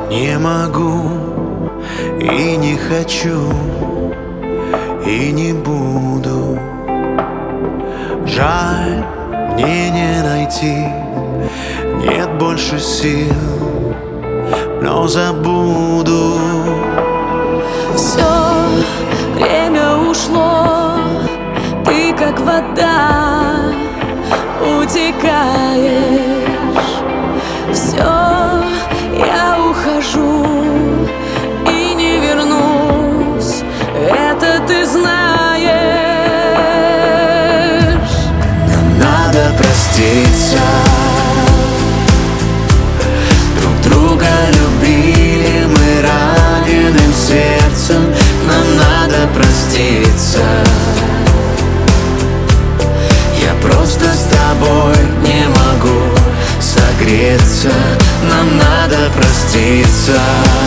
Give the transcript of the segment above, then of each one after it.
Не могу и не хочу, и не буду. Жаль, мне не найти, нет больше сил, но забуду. Все время ушло, ты как вода утекаешь. Все, я ухожу и не вернусь, это ты знаешь. Нам надо проститься, друг друга любили мы раненым сердцем. Нам надо проститься, я просто с тобой не могу согреться. Нам надо проститься,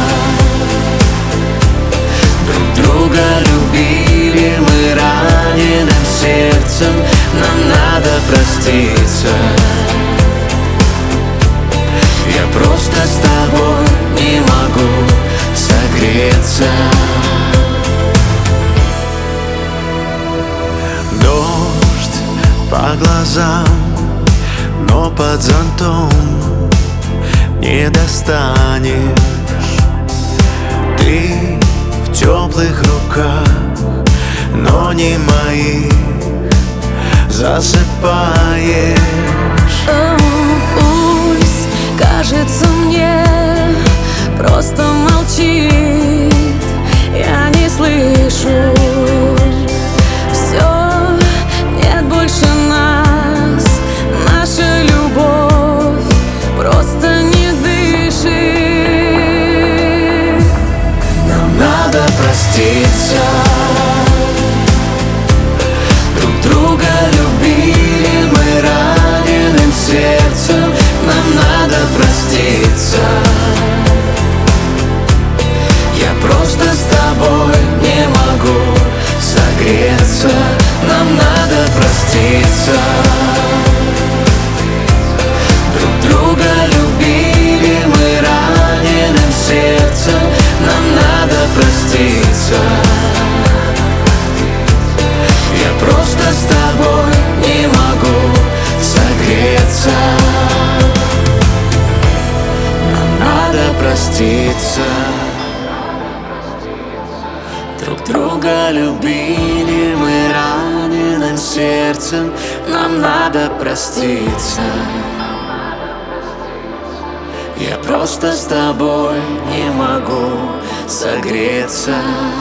друг друга любили мы раненым сердцем. Нам надо проститься, я просто с тобой не могу согреться. Дождь по глазам, но под зонтом не достанешь. Ты в теплых руках, но не моих, засыпаешь. Пусть кажется мне, просто молчит, я не слышу. Все, нет больше нас, наша любовь просто не дышит. Нам надо проститься, друг друга любили мы раненым сердцем. Нам надо проститься, я просто с тобой не могу согреться. Нам надо проститься, друг друга любили мы раненым сердцем. Нам надо проститься, я просто с тобой не могу согреться. Нам надо проститься, друг друга любили мы раненым сердцем. Нам надо проститься, я просто с тобой не могу согреться.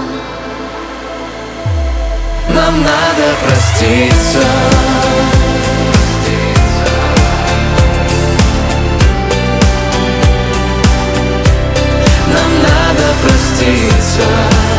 Нам надо проститься, нам надо проститься.